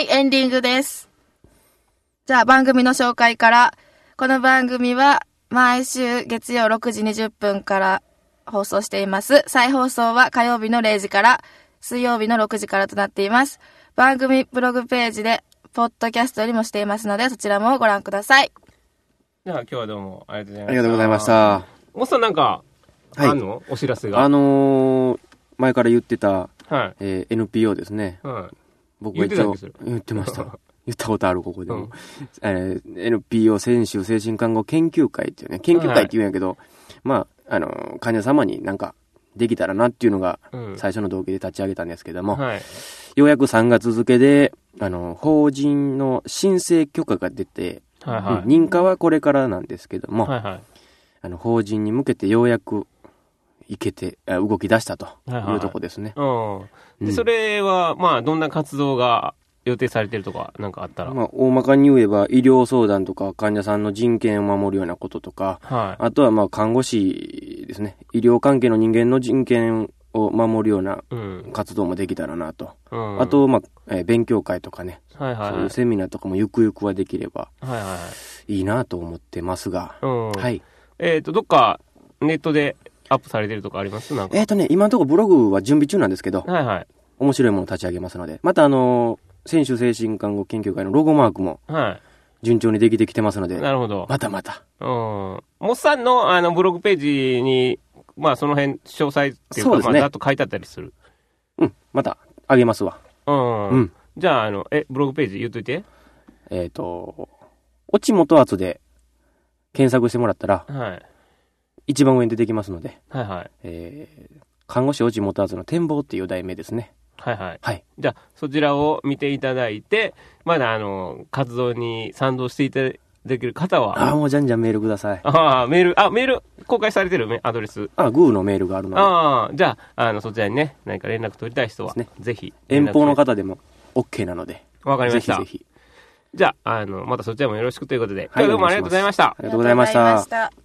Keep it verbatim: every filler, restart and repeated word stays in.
、エンディングです。じゃあ番組の紹介から。この番組は毎週月曜ろくじにじゅっぷんから放送しています。再放送は火曜日のれいじから水曜日のろくじからとなっています。番組ブログページでポッドキャストにもしていますので、そちらもご覧ください。 じゃあ今日はどうもありがとうございました。 ありがとうございました。 おっさんなんかあんの、はい、お知らせが。 あのー、前から言ってた、 はいえー、エヌピーオー ですね。 はい、 僕は一応言ってました。言ったことあるここでも、うんえー、エヌピーオー 専修精神看護研究会っていうね、研究会って言うんやけど、はい、まああの患者様になんかできたらなっていうのが最初の動機で立ち上げたんですけども、 うんはい、 ようやくさんがつ付であの法人の申請許可が出て、 はいはいうん、認可はこれからなんですけども、 はいはい、 あの法人に向けてようやくいけて動き出したというとこですね。 はいはいうん、でそれはまあどんな活動が予定されてるとかなんかあったら、 まあ、大まかに言えば医療相談とか患者さんの人権を守るようなこととか、 はい、 あとはまあ看護師ですね、医療関係の人間の人権を守るような活動もできたらなと、 うん、 あと、まあえー、勉強会とかね、 はいはいはい、 そういうセミナーとかもゆくゆくはできればはいはいはい、 いいなと思ってますが、 うんはい、 えーとどっかネットでアップされてるとかあります？なんかえーとね今のところブログは準備中なんですけど、 はいはい、 面白いものを立ち上げますので、またあのー専修精神看護研究会のロゴマークも順調にできてきてますので、はい、 なるほど、 またまた、 うん、モッさんのあのブログページにまあその辺詳細っていうかそうですね、 まあ、ざっと書いてあったりする。 うんまたあげますわ。 うん、 うん、 じゃああのえブログページ言っといて。 えっ、ー、と落元厚で検索してもらったら、 はい、 一番上に出てきますので、 はいはい、 えー、看護師落元厚の展望っていう題名ですね。 はいはい、 はい、 じゃあそちらを見ていただいて、まだあの活動に賛同していただける方は、 あもうじゃんじゃんメールください。 あメールあメール公開されてるアドレス、 あグーのメールがあるので、 あじゃあ、あのそちらにね何か連絡取りたい人は、ね、ぜひ遠方の方でも OK なので、 わかりました。 ぜひぜひ、 じゃあ、あのまたそちらもよろしくということで、はい、今日はどうもありがとうございました。 ありがとうございました。